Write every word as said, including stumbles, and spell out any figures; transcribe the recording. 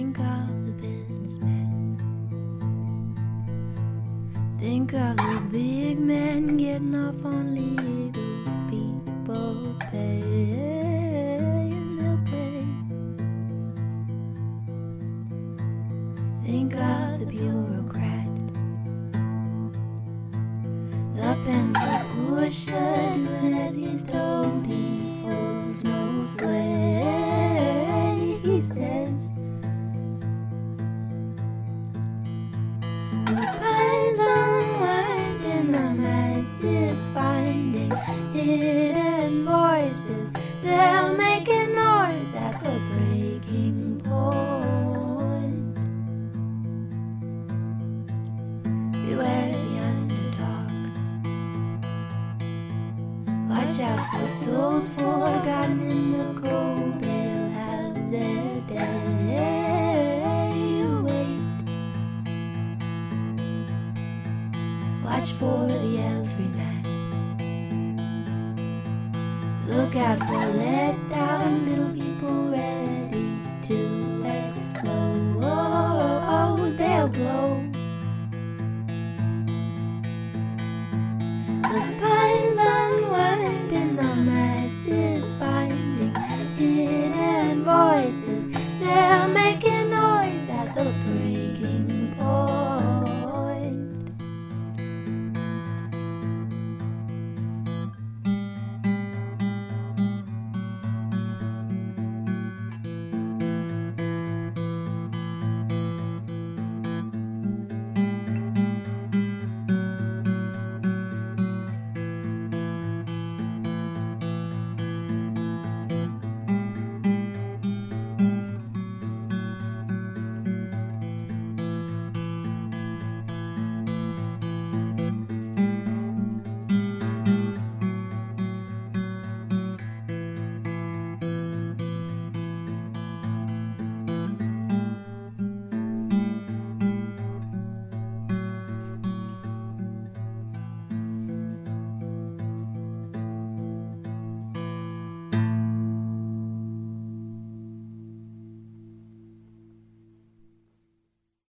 Think of the businessman. Think of the big men getting off on legal people's pay, and they'll pay. Think of the bureaucrat, the pencil pusher doing as he's told. He holds no sway, he says. The pines unwind and the masses finding hidden voices. They'll make a noise at the breaking point. Beware the underdog. Watch out for souls forgotten in the cold. They'll have their day. Watch for the everyman. Look out for let down little people ready to explode. They'll glow.